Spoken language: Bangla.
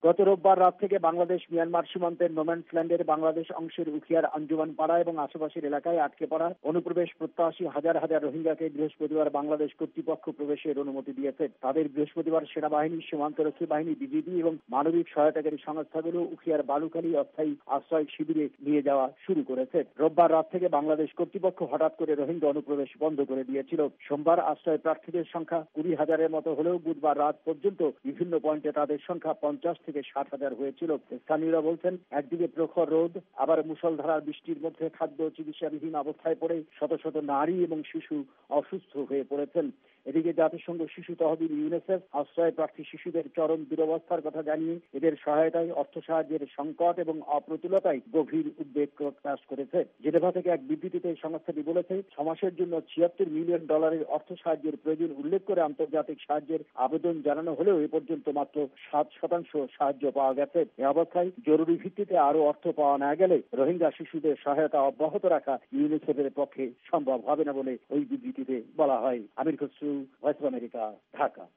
গত রোববার রাত থেকে বাংলাদেশ মিয়ানমার সীমান্তের নোম্যান্সল্যান্ডের বাংলাদেশ অংশের উখিয়ার আঞ্জুমান পাড়া এবং আশেপাশের এলাকায় আটকে পড়া অনুপ্রবেশ প্রত্যাশী হাজার হাজার রোহিঙ্গাকে বৃহস্পতিবার বাংলাদেশ কর্তৃপক্ষ প্রবেশের অনুমতি দিয়েছে। তাদের বৃহস্পতিবার সেনাবাহিনী, সীমান্তরক্ষী বাহিনী, বিজিবি এবং মানবিক সহায়তাকারী সংস্থাগুলো উখিয়ার বালুখালী অস্থায়ী আশ্রয় শিবিরে নিয়ে যাওয়া শুরু করেছে। রোববার রাত থেকে বাংলাদেশ কর্তৃপক্ষ হঠাৎ করে রোহিঙ্গা অনুপ্রবেশ বন্ধ করে দিয়েছিল। সোমবার আশ্রয় প্রার্থীদের সংখ্যা 20,000-এর মতো হলেও বুধবার রাত পর্যন্ত বিভিন্ন পয়েন্টে তাদের সংখ্যা 50 থেকে 60,000 হয়েছিল। স্থানীয়রা বলছেন, একদিকে প্রখর রোদ, আবার মুষলধারার বৃষ্টির মধ্যে খাদ্য চিকিৎসাবিহীন অবস্থায় পড়ে শত শত নারী এবং শিশু অসুস্থ হয়ে পড়েছেন। এদিকে জাতিসংঘ শিশু তহবিল ইউনিসেফ আশ্রয় প্রার্থী শিশুদের চরম দুরবস্থার কথা জানিয়ে এদের সহায়তায় অর্থ সাহায্যের সংকট এবং অপ্রতুলতায় গভীর উদ্বেগ প্রকাশ করেছে। জেনেভা থেকে এক বিবৃতিতে সংস্থাটি বলেছে, 6 মাসের জন্য $76 মিলিয়ন অর্থ সাহায্যের প্রয়োজন উল্লেখ করে আন্তর্জাতিক সাহায্যের আবেদন জানানো হলেও এ পর্যন্ত মাত্র 7% সাহায্য পাওয়া গেছে। এ অবস্থায় জরুরি ভিত্তিতে আরো অর্থ পাওয়া না গেলে রোহিঙ্গা শিশুদের সহায়তা অব্যাহত রাখা ইউনিসেফের পক্ষে সম্ভব হবে না বলে ওই বিবৃতিতে বলা হয়। Amir Khasru, voice of America, Dhaka.